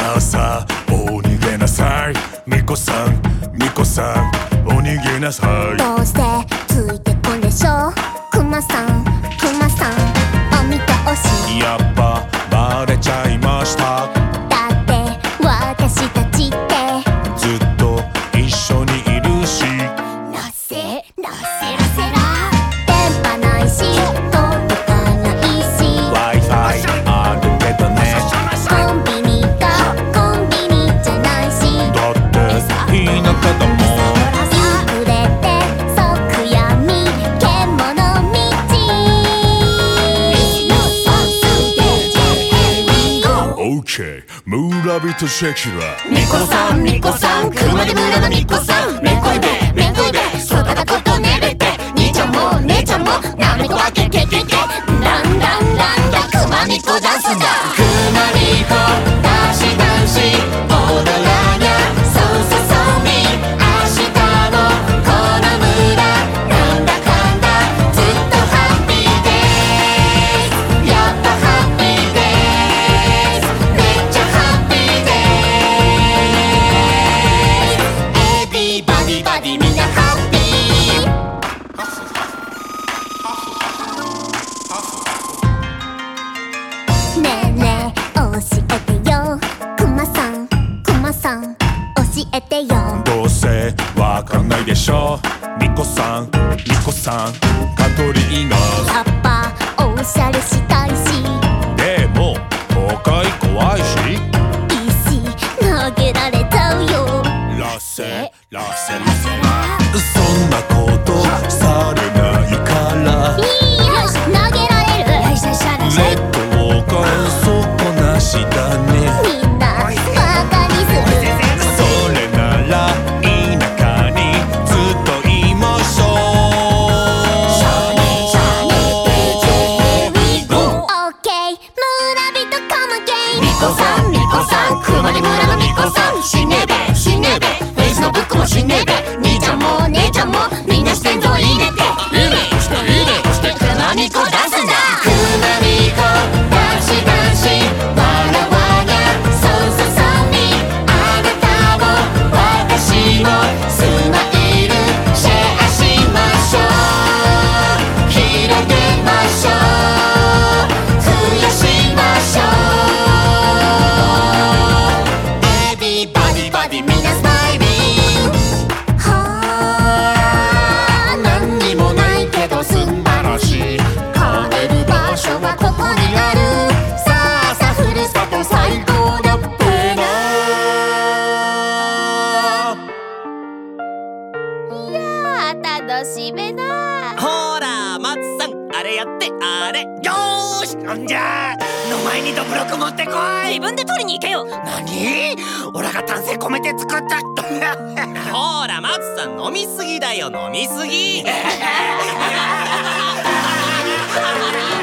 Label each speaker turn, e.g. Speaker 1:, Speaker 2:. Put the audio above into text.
Speaker 1: さあさあお逃げなさいみこさんみこさんお逃げなさい。
Speaker 2: どうしてついてこんでしょうクマさんクマさんお見通し。
Speaker 1: やっぱバレちゃいました。
Speaker 2: だって私たちって
Speaker 1: ずっと一緒にいるし。
Speaker 2: ラセラセラセラ電波ないし届かないし
Speaker 1: Wi-Fi あるけどね。
Speaker 2: コンビニがコンビニじゃないし
Speaker 1: だって田舎だもん。
Speaker 2: 隠れて即闇獣道
Speaker 1: OK 村人シェキラ。
Speaker 2: みこさんみこさん熊手村のみこさんめんこいべめんこいべそだだことねれて兄ちゃんも姉ちゃんもなめこわけけけけランランランラ熊みこダンスだ熊みこダンシダンシ踊らにゃそうそうそうみ明日もこの村なんだかんだずっとハッピーですやっぱハッピーですめっちゃハッピーですエビバディバディみんなハッピー。ねえねえ教えてよクマさんクマさん教えてよ。
Speaker 1: どうせわかんないでしょみこさんみこさんカトリーナ。
Speaker 2: やっぱおしゃれしたいし
Speaker 1: でも都会怖いし。
Speaker 2: 石投げられちゃうよ。
Speaker 1: ラセラセラセラそんなことされないから
Speaker 2: いいよ投げられる
Speaker 1: レッドウォーカー底なしだね。
Speaker 2: みんなバカにする
Speaker 1: それなら田舎にずっといましょう。
Speaker 2: シャネシャネ Here we go OK 村人カモゲイみこさんみこさん熊手村のみこさん死ねべ死ねべフェイスのブックも死ねべ兄ちゃんも姉ちゃんもみんなしてんぞいいねっていいね押していいね押して熊みこダンスだ熊みこダンシダンシ笑わにゃそうそうそうみあなたも私もスマイルシェアしましょう広げましょう増やしましょうエビバディバディみんなスマイリンはあ何にもないけど素晴らしい帰る場所はここにあるさあさふるさと最高だっぺないやー楽しめな
Speaker 3: ほら松さんあれやってあれ。よーしなんじゃの前にどぶろく持ってこい。自分で取りに行けよ。なにオラが丹精込めて作ったほら松さん飲みすぎだよ飲みすぎ